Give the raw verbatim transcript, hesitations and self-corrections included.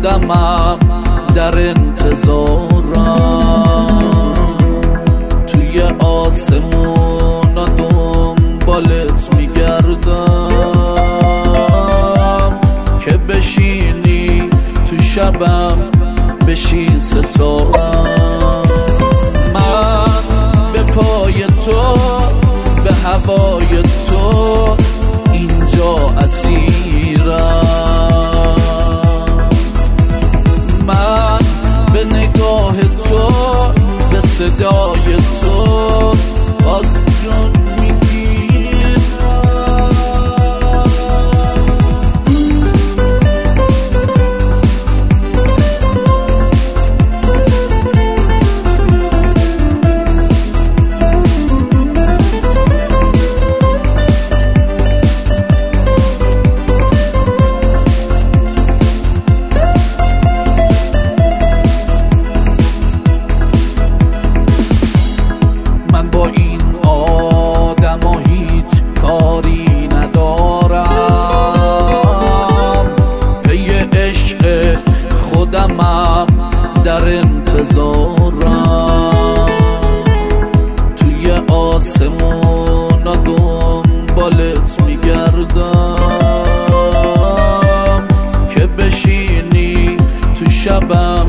خودمم در انتظارم، توی آسمون دنبالت میگردم که بشینی تو شبم بشی ستارم. من به پای تو به هوای تو اینجا اسیرم، من به نگاه تو به صدای تو از جون میگیرم. من با این آدم و هیچ کاری ندارم، پی عشق خودمم در انتظارم، توی آسمون دنبالت میگردم که بشینی تو شبم